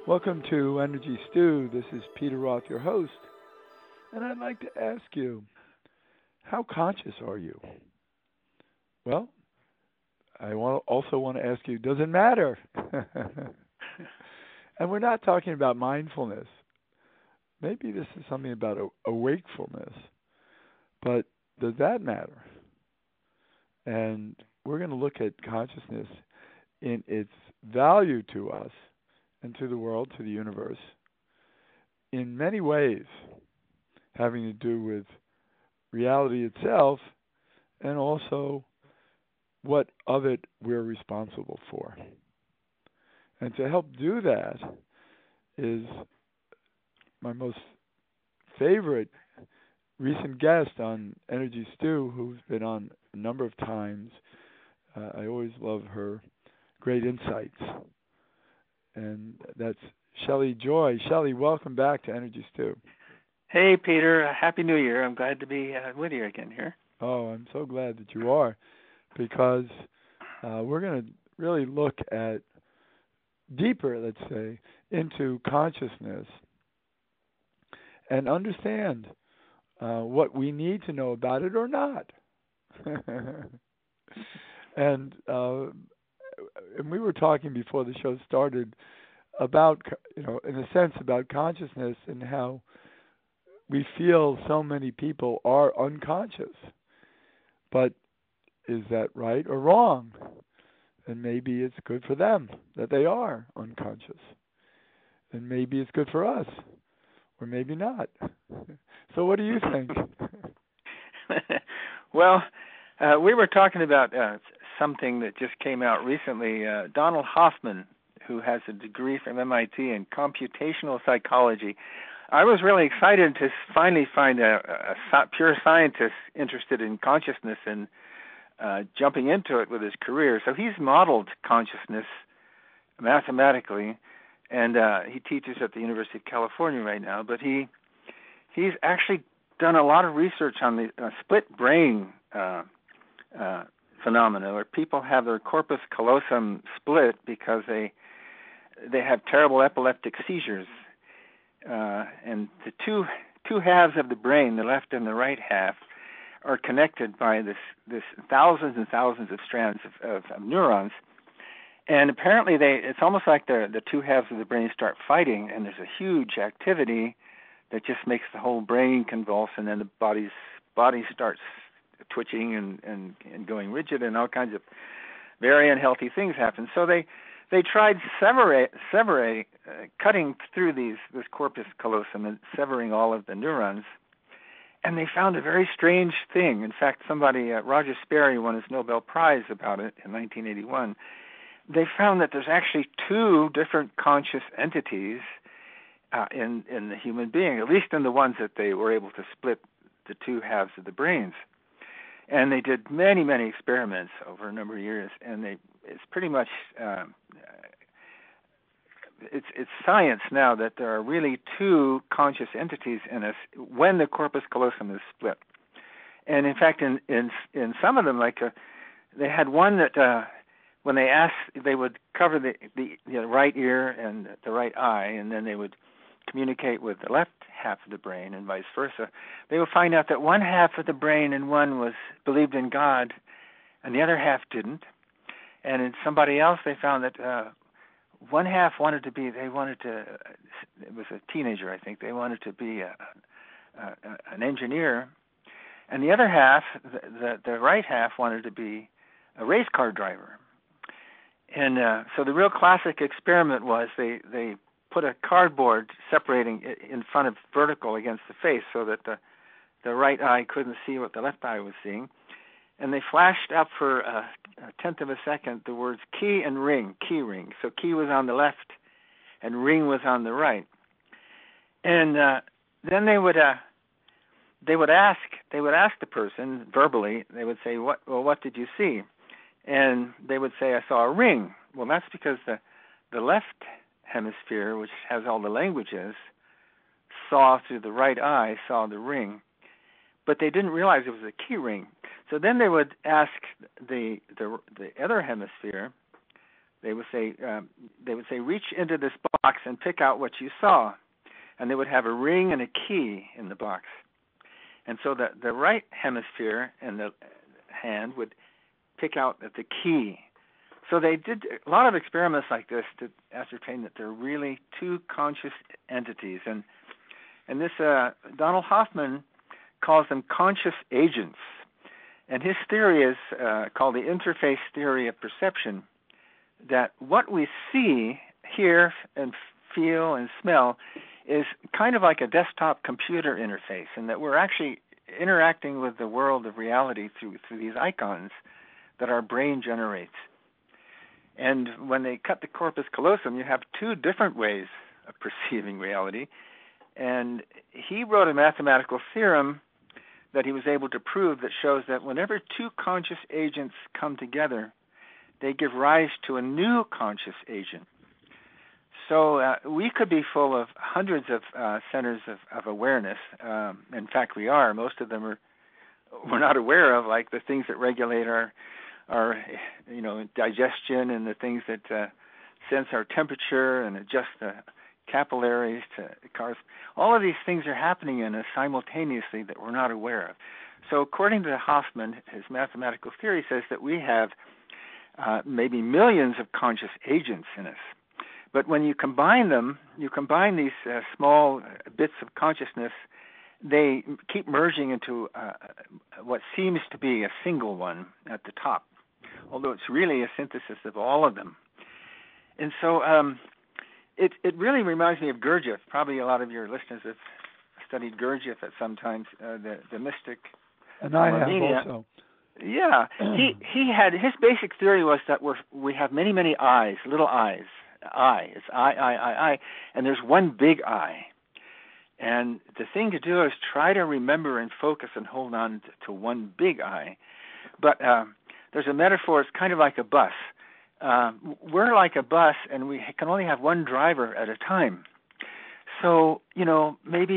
Welcome to Energy Stew. This is Peter Roth, your host, and I'd like to ask you, how conscious are you? Well, also want to ask you, does it matter? And we're not talking about mindfulness. Maybe this is something about awakefulness, but does that matter? And we're going to look at consciousness in its value to us and to the world, to the universe, in many ways, having to do with reality itself and also what of it we're responsible for. And to help do that is my most favorite recent guest on Energy Stew, who's been on a number of times. I always love her great insights. And that's Shelley Joy. Shelley, welcome back to Energy Stew. Hey, Peter. Happy New Year. I'm glad to be with you again here. Oh, I'm so glad that you are, because we're going to really look at deeper, let's say, into consciousness and understand what we need to know about it or not. And we were talking before the show started about, in a sense, about consciousness and how we feel so many people are unconscious. But is that right or wrong? And maybe it's good for them that they are unconscious. And maybe it's good for us, or maybe not. So what do you think? Well, we were talking about something that just came out recently. Donald Hoffman, who has a degree from MIT in computational psychology. I was really excited to finally find a pure scientist interested in consciousness and jumping into it with his career. So he's modeled consciousness mathematically, and he teaches at the University of California right now. But he's actually done a lot of research on the split brain phenomena, where people have their corpus callosum split because they have terrible epileptic seizures. And the two halves of the brain, the left and the right half, are connected by this thousands and thousands of strands of neurons. And apparently it's almost like the two halves of the brain start fighting, and there's a huge activity that just makes the whole brain convulse, and then the body starts twitching and going rigid, and all kinds of very unhealthy things happen. So they tried cutting through this corpus callosum and severing all of the neurons, and they found a very strange thing. In fact, Roger Sperry won his Nobel Prize about it in 1981. They found that there's actually two different conscious entities in the human being, at least in the ones that they were able to split the two halves of the brains. And they did many, many experiments over a number of years, and it's pretty much it's science now that there are really two conscious entities in us when the corpus callosum is split. And in fact, in some of them, they had one that when they asked, they would cover the right ear and the right eye, and then they would communicate with the left half of the brain and vice versa. They would find out that one half of the brain in one believed in God, and the other half didn't. And in somebody else, they found that one half it was a teenager, I think, they wanted to be an engineer, and the other half, the right half, wanted to be a race car driver. And so the real classic experiment was they put a cardboard separating in front of vertical against the face so that the right eye couldn't see what the left eye was seeing. And they flashed up for a tenth of a second the words key and ring, key ring. So key was on the left and ring was on the right. And then they would ask the person verbally, they would say, what did you see? And they would say, I saw a ring. Well, that's because the left hemisphere, which has all the languages, saw through the right eye, saw the ring. But they didn't realize it was a key ring. So then they would ask the other hemisphere They would say, reach into this box and pick out what you saw, and they would have a ring and a key in the box. And so the right hemisphere in the hand would pick out the key. So they did a lot of experiments like this to ascertain that there are really two conscious entities. And this Donald Hoffman calls them conscious agents. And his theory is called the interface theory of perception, that what we see, hear, and feel and smell is kind of like a desktop computer interface, and that we're actually interacting with the world of reality through these icons that our brain generates. And when they cut the corpus callosum, you have two different ways of perceiving reality. And he wrote a mathematical theorem that he was able to prove that shows that whenever two conscious agents come together, they give rise to a new conscious agent. So we could be full of hundreds of centers of awareness. In fact, we are. Most of them we're not aware of, like the things that regulate our digestion, and the things that sense our temperature and adjust the capillaries to cars. All of these things are happening in us simultaneously that we're not aware of. So according to Hoffman, his mathematical theory says that we have maybe millions of conscious agents in us. But when you combine them, these small bits of consciousness, they keep merging into what seems to be a single one at the top, although it's really a synthesis of all of them. And so it really reminds me of Gurdjieff. Probably a lot of your listeners have studied Gurdjieff at some times, the mystic. And I have also. Yeah, he had, his basic theory was that we have many eyes, little eyes. It's I, and there's one big I. And the thing to do is try to remember and focus and hold on to one big I. But there's a metaphor, it's kind of like a bus. We're like a bus, and we can only have one driver at a time. So, maybe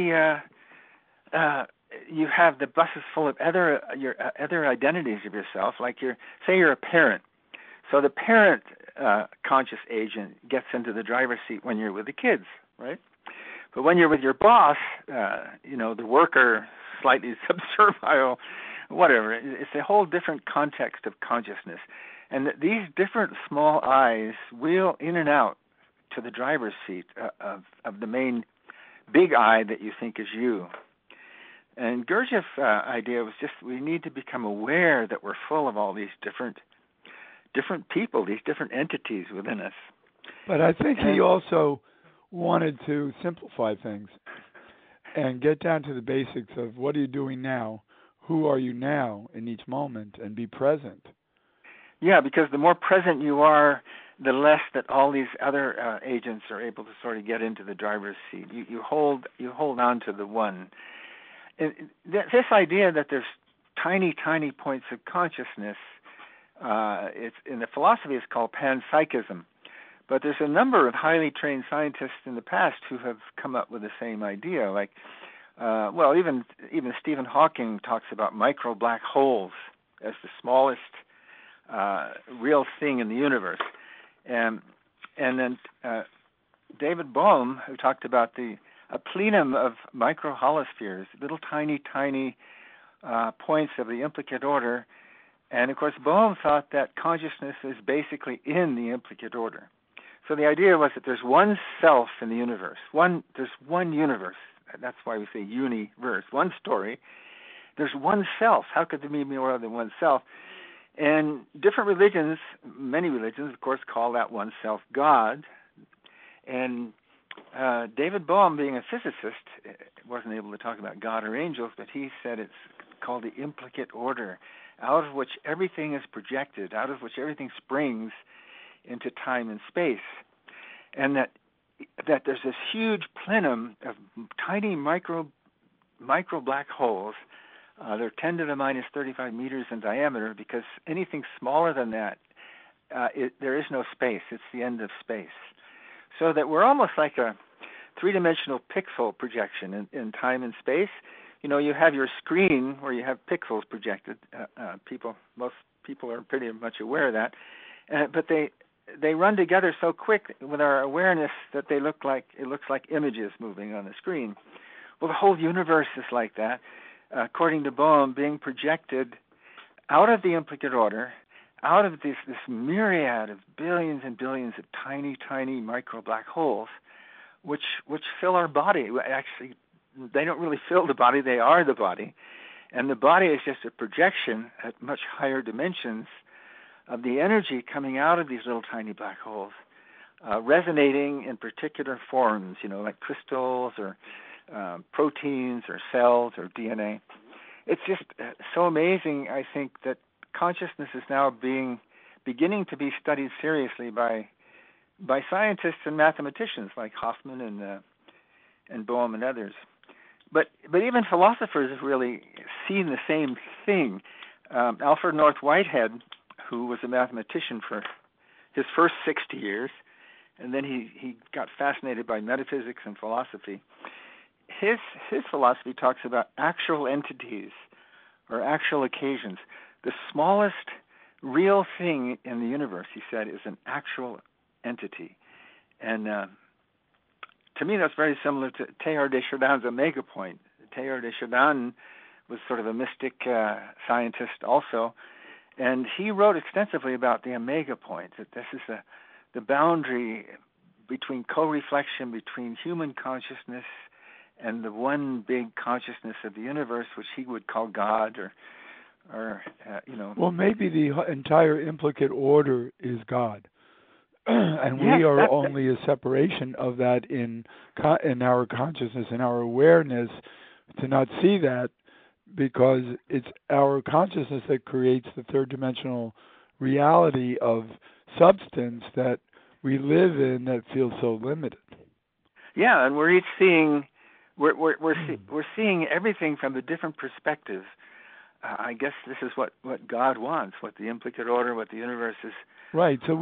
you have the buses full of other identities of yourself, like say you're a parent. So the parent conscious agent gets into the driver's seat when you're with the kids, right? But when you're with your boss, the worker, slightly subservient, whatever, it's a whole different context of consciousness. And these different small eyes wheel in and out to the driver's seat of the main big I that you think is you. And Gurdjieff's idea was just we need to become aware that we're full of all these different people, these different entities within us. But I think he also wanted to simplify things and get down to the basics of what are you doing now, who are you now in each moment, and be present. Yeah, because the more present you are, the less that all these other agents are able to sort of get into the driver's seat. You hold on to the one. And this idea that there's tiny points of consciousness, it's in the philosophy is called panpsychism. But there's a number of highly trained scientists in the past who have come up with the same idea. Like, even Stephen Hawking talks about micro black holes as the smallest real thing in the universe. And then David Bohm, who talked about a plenum of microholospheres, little tiny points of the implicate order. And, of course, Bohm thought that consciousness is basically in the implicate order. So the idea was that there's one self in the universe. There's one universe. That's why we say universe, one story. There's one self. How could there be more than one self? And different religions, many religions, of course, call that one self God. And David Bohm, being a physicist, wasn't able to talk about God or angels, but he said it's called the implicate order, out of which everything is projected, out of which everything springs into time and space. And that there's this huge plenum of tiny micro black holes. They're 10 to the minus 35 meters in diameter, because anything smaller than that, there is no space. It's the end of space. So that we're almost like a three-dimensional pixel projection in time and space. You have your screen where you have pixels projected. Most people are pretty much aware of that. But they run together so quick with our awareness that it looks like images moving on the screen. Well, the whole universe is like that, according to Bohm, being projected out of the implicate order, out of this myriad of billions and billions of tiny, tiny micro black holes, which fill our body. Actually, they don't really fill the body; they are the body, and the body is just a projection at much higher dimensions of the energy coming out of these little tiny black holes, resonating in particular forms, like crystals or proteins or cells or DNA. It's just so amazing, I think, that consciousness is now beginning to be studied seriously by scientists and mathematicians like Hoffman and Bohm and others. But even philosophers have really seen the same thing. Alfred North Whitehead, who was a mathematician for his first 60 years, and then he got fascinated by metaphysics and philosophy. His philosophy talks about actual entities or actual occasions. The smallest real thing in the universe, he said, is an actual entity. And to me, that's very similar to Teilhard de Chardin's Omega Point. Teilhard de Chardin was sort of a mystic scientist also, and he wrote extensively about the Omega Point, that this is the boundary between co-reflection between human consciousness and the one big consciousness of the universe, which he would call God, or Well, maybe the entire implicate order is God, and yes, we are only a separation of that in our consciousness and our awareness to not see that, because it's our consciousness that creates the third dimensional reality of substance that we live in that feels so limited. Yeah, and we're each seeing. We're seeing everything from a different perspective. I guess this is what God wants, what the implicate order, what the universe is. Right. So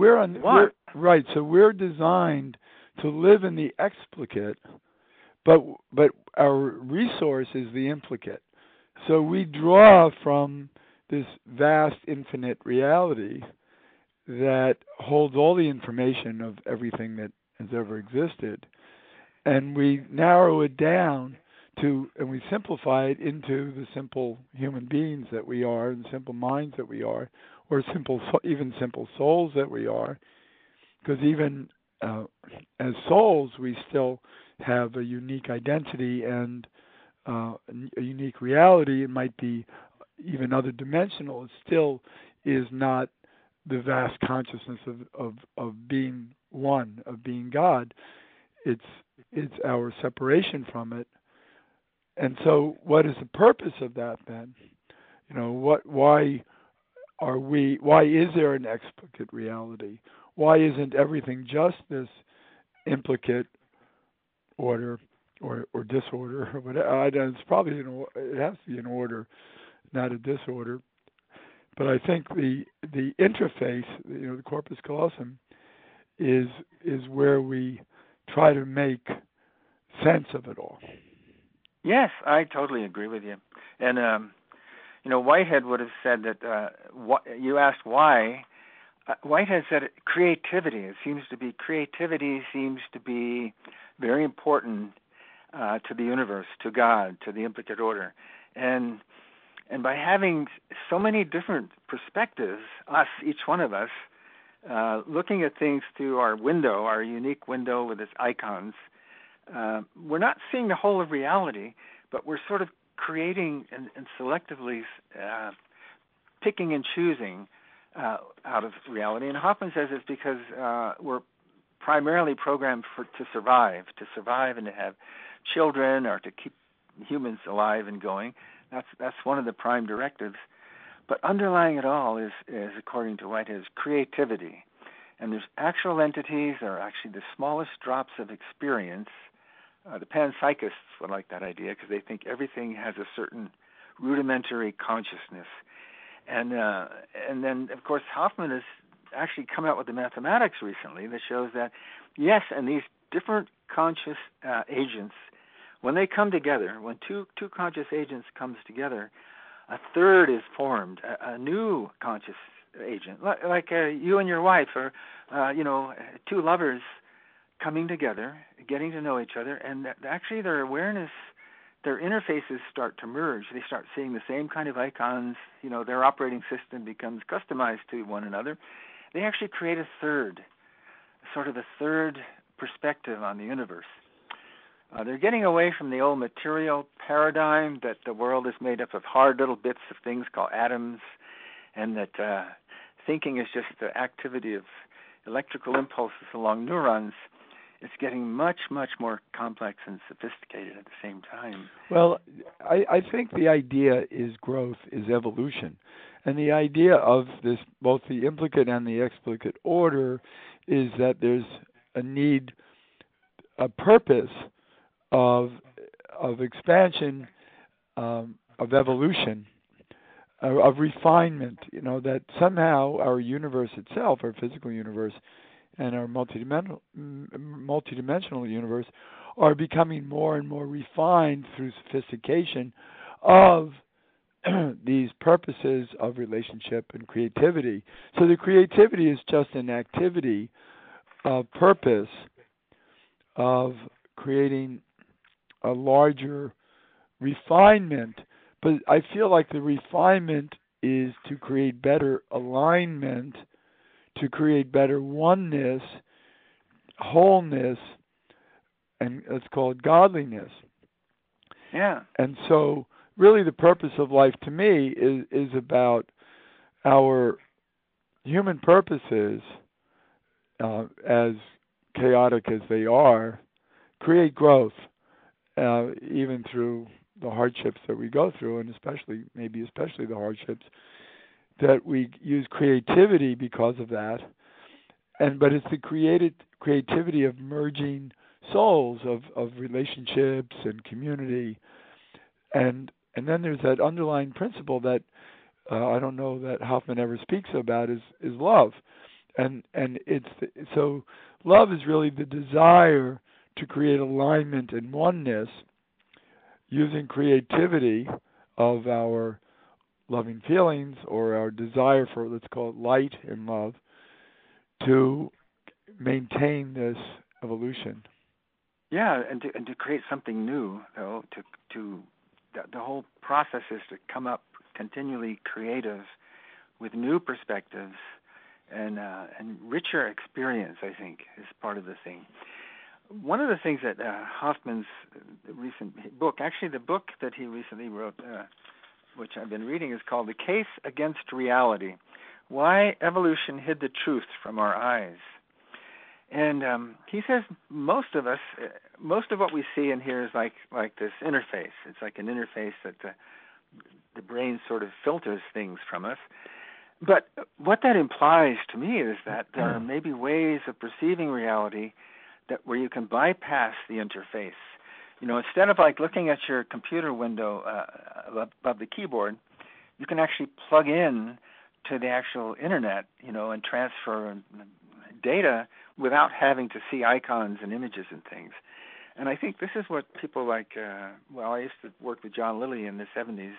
we're designed to live in the explicate, but our resource is the implicate. So we draw from this vast infinite reality that holds all the information of everything that has ever existed. And we narrow it down and we simplify it into the simple human beings that we are, and simple minds that we are, or even simple souls that we are. Because even as souls, we still have a unique identity and a unique reality. It might be even other dimensional. It still is not the vast consciousness of being one, of being God. It's our separation from it. And so what is the purpose of that then? Why is there an explicate reality? Why isn't everything just this implicate order or disorder or whatever? It's probably it has to be an order, not a disorder. But I think the interface, the corpus callosum, is where we try to make sense of it all. Yes, I totally agree with you. And Whitehead would have said that. You asked why. Whitehead said creativity. Creativity seems to be very important to the universe, to God, to the implicate order, and by having so many different perspectives, each one of us, looking at things through our unique window with its icons, we're not seeing the whole of reality, but we're sort of creating and selectively picking and choosing out of reality. And Hoffman says it's because we're primarily programmed to survive and to have children or to keep humans alive and going. That's one of the prime directives. But underlying it all is according to Whitehead, is creativity. And there's actual entities that are actually the smallest drops of experience. The panpsychists would like that idea because they think everything has a certain rudimentary consciousness. And then, of course, Hoffman has actually come out with the mathematics recently that shows that, yes, and these different conscious agents, when they come together, when two conscious agents comes together, a third is formed, a new conscious agent, like you and your wife, or two lovers coming together, getting to know each other, and actually their awareness, their interfaces start to merge. They start seeing the same kind of icons. Their operating system becomes customized to one another. They actually create a third perspective on the universe. They're getting away from the old material paradigm that the world is made up of hard little bits of things called atoms, and that thinking is just the activity of electrical impulses along neurons. It's getting much, much more complex and sophisticated at the same time. Well, I think the idea is growth, is evolution. And the idea of this, both the implicate and the explicit order, is that there's a need, a purpose of expansion, of evolution, of refinement, that somehow our universe itself, our physical universe, and our multidimensional universe are becoming more and more refined through sophistication of these purposes of relationship and creativity. So the creativity is just an activity of purpose of creating a larger refinement, but I feel like the refinement is to create better alignment, to create better oneness, wholeness, and let's call it godliness. Yeah. And so really the purpose of life to me is about our human purposes, as chaotic as they are, create growth, even through the hardships that we go through, and especially the hardships, that we use creativity because of that. But it's the creativity of merging souls, of relationships and community, and then there's that underlying principle that I don't know that Hoffman ever speaks about is love, and so love is really the desire to create alignment and oneness using creativity of our loving feelings or our desire for, let's call it, light and love, to maintain this evolution. Yeah, and to create something new, though. The whole process is to come up continually creative with new perspectives and richer experience, I think, is part of the thing. One of the things that Hoffman's recent book, actually the book that he recently wrote, which I've been reading, is called The Case Against Reality: Why Evolution Hid the Truth from Our Eyes. And he says most of what we see and hear is like this interface. It's like an interface that the brain sort of filters things from us. But what that implies to me is that there are maybe ways of perceiving reality where you can bypass the interface. Instead of like looking at your computer window above the keyboard, you can actually plug in to the actual internet, and transfer data without having to see icons and images and things. And I think this is what people like, I used to work with John Lilly in the 70s.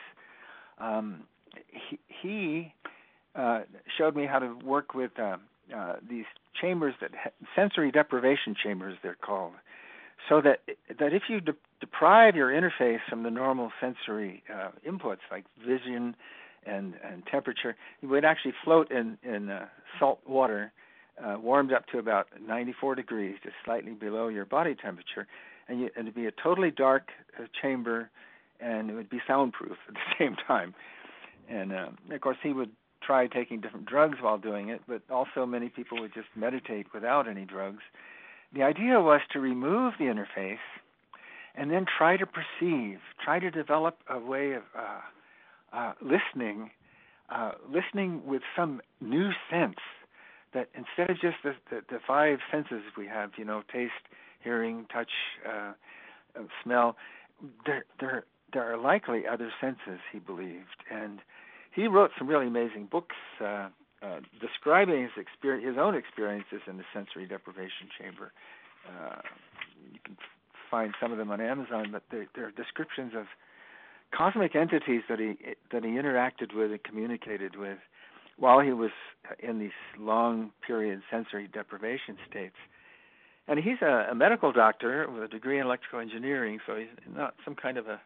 He showed me how to work with these chambers, sensory deprivation chambers they're called, so that if you deprive your interface from the normal sensory inputs like vision and temperature, you would actually float in salt water, warmed up to about 94 degrees, just slightly below your body temperature, and it'd be a totally dark chamber, and it would be soundproof at the same time. And of course, he would try taking different drugs while doing it, but also many people would just meditate without any drugs. The idea was to remove the interface and then try to perceive, try to develop a way of listening with some new sense, that instead of just the five senses we have, taste, hearing, touch, smell, there are likely other senses, he believed. And he wrote some really amazing books describing his own experiences in the sensory deprivation chamber. You can find some of them on Amazon, but they're descriptions of cosmic entities that he interacted with and communicated with, while he was in these long period sensory deprivation states. And he's a medical doctor with a degree in electrical engineering, so he's not some kind of a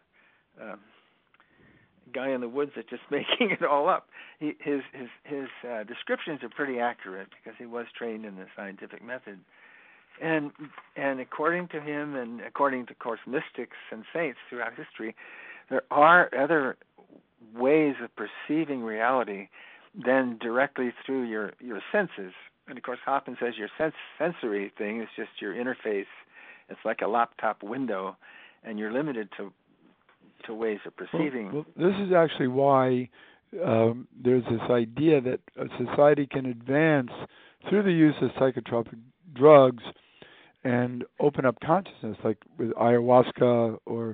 guy in the woods that's just making it all up. His descriptions are pretty accurate because he was trained in the scientific method. And according to him, and according to, of course, mystics and saints throughout history, there are other ways of perceiving reality than directly through your senses. And of course, Hoffman says your sensory thing is just your interface. It's like a laptop window, and you're limited to ways of perceiving. Well, this is actually why there's this idea that a society can advance through the use of psychotropic drugs and open up consciousness, like with ayahuasca or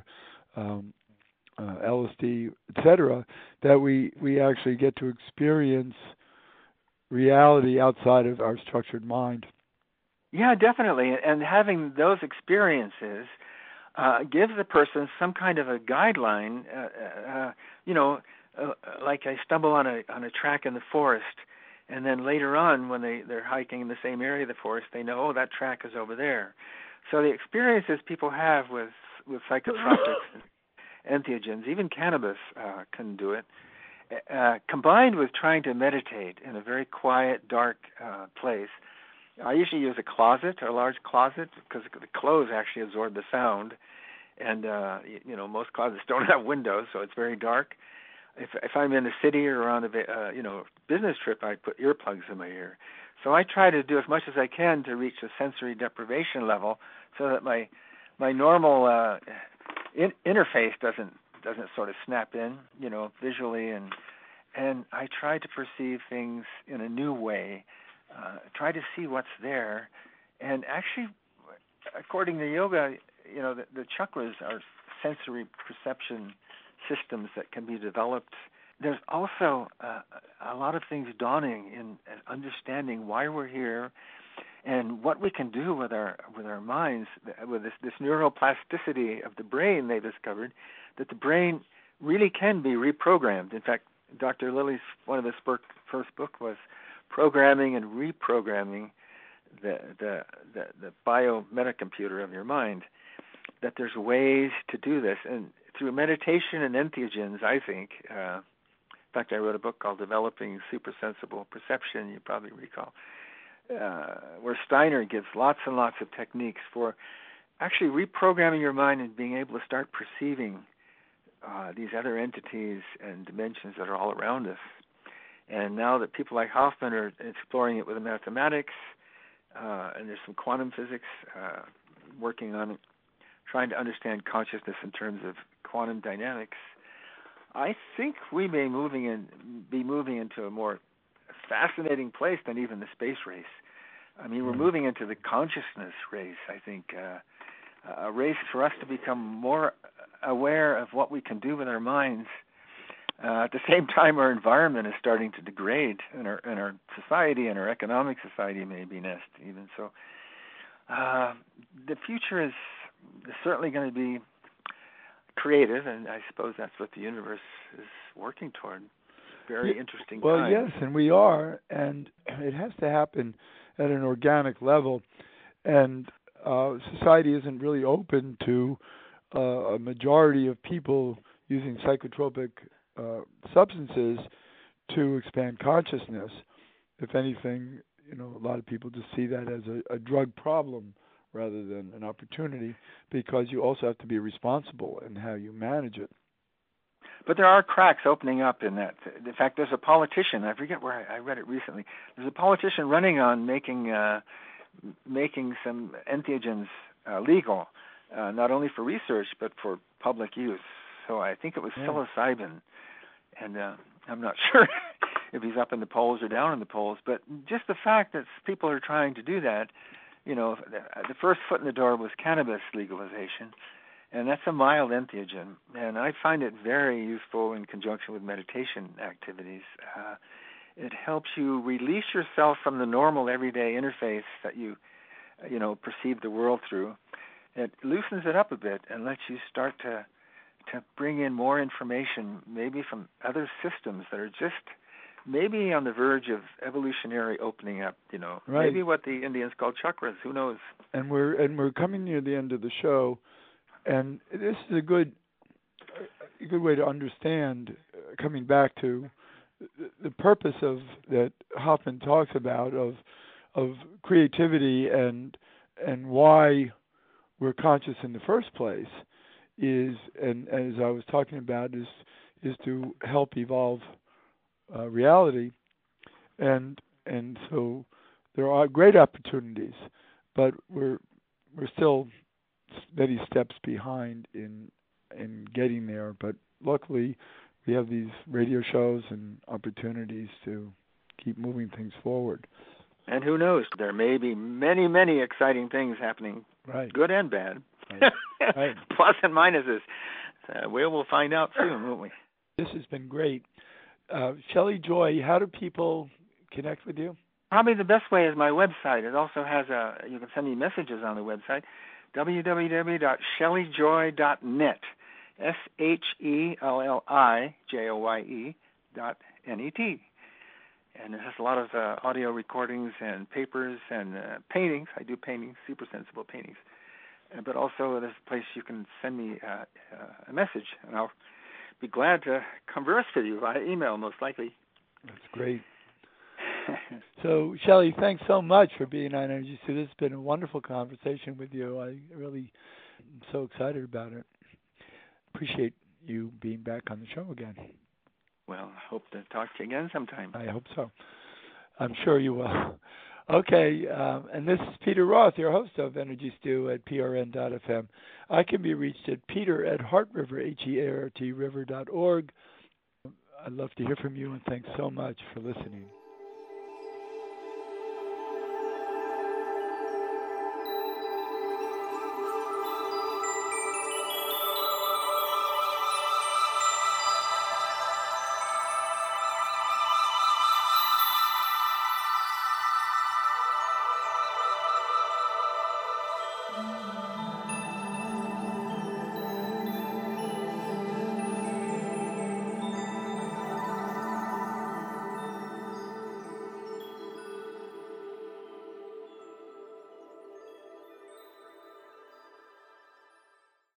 LSD, etc., that we actually get to experience reality outside of our structured mind. Yeah, definitely. And having those experiences gives the person some kind of a guideline. Like I stumble on a track in the forest, and then later on, when they're hiking in the same area of the forest, they know, that track is over there. So the experiences people have with psychotropics, entheogens, even cannabis can do it, combined with trying to meditate in a very quiet, dark place. I usually use a large closet, because the clothes actually absorb the sound, and most closets don't have windows, so it's very dark. If I'm in a city or on a business trip, I put earplugs in my ear. So I try to do as much as I can to reach a sensory deprivation level, so that my normal interface doesn't sort of snap in, visually, and I try to perceive things in a new way. Try to see what's there, and actually, according to yoga, the chakras are sensory perception systems that can be developed. There's also a lot of things dawning in understanding why we're here, and what we can do with our minds, with this neuroplasticity of the brain. They discovered that the brain really can be reprogrammed. In fact, Dr. Lilly's one of his first book was Programming and Reprogramming the bio-metacomputer of your mind, that there's ways to do this. And through meditation and entheogens, I think, in fact, I wrote a book called Developing Supersensible Perception, you probably recall, where Steiner gives lots and lots of techniques for actually reprogramming your mind and being able to start perceiving these other entities and dimensions that are all around us. And now that people like Hoffman are exploring it with the mathematics, and there's some quantum physics working on it, trying to understand consciousness in terms of quantum dynamics, I think we may be moving into a more fascinating place than even the space race. I mean, we're moving into the consciousness race, I think, a race for us to become more aware of what we can do with our minds. At the same time, our environment is starting to degrade, and our society and our economic society may be next even. So the future is certainly going to be creative, and I suppose that's what the universe is working toward. Very interesting time. Well, yes, and we are, and it has to happen at an organic level, and society isn't really open to a majority of people using psychotropic substances to expand consciousness. If anything, a lot of people just see that as a drug problem rather than an opportunity, because you also have to be responsible in how you manage it. But there are cracks opening up in that. In fact, there's a politician, I forget where I read it recently, there's a politician running on making some entheogens legal, not only for research but for public use. So I think it was psilocybin, and I'm not sure if he's up in the polls or down in the polls, but just the fact that people are trying to do that, the first foot in the door was cannabis legalization, and that's a mild entheogen, and I find it very useful in conjunction with meditation activities. It helps you release yourself from the normal everyday interface that you perceive the world through. It loosens it up a bit and lets you start to bring in more information, maybe from other systems that are just maybe on the verge of evolutionary opening up. Right. Maybe what the Indians call chakras. Who knows? And we're coming near the end of the show, and this is a good way to understand. Coming back to the purpose of that Hoffman talks about of creativity and why we're conscious in the first place is, and as I was talking about, is to help evolve reality, and so there are great opportunities, but we're still many steps behind in getting there. But luckily, we have these radio shows and opportunities to keep moving things forward. And who knows? There may be many, many exciting things happening, right? Good and bad, right. Right. Plus and minuses. We'll find out soon, won't we? This has been great. Shelley Joy, how do people connect with you? Probably the best way is my website. It also has you can send me messages on the website, www.shelleyjoye.net, SHELLIJOYE.net. And it has a lot of audio recordings and papers and paintings. I do paintings, super sensible paintings. But also there's a place you can send me a message, and I'll be glad to converse with you via email, most likely. That's great. So, Shelley, thanks so much for being on Energy Stew. This has been a wonderful conversation with you. I really am so excited about it. Appreciate you being back on the show again. Well, I hope to talk to you again sometime. I hope so. I'm sure you will. Okay, and this is Peter Roth, your host of Energy Stew at prn.fm. I can be reached at peter@heartriver, HEART river.org. I'd love to hear from you, and thanks so much for listening.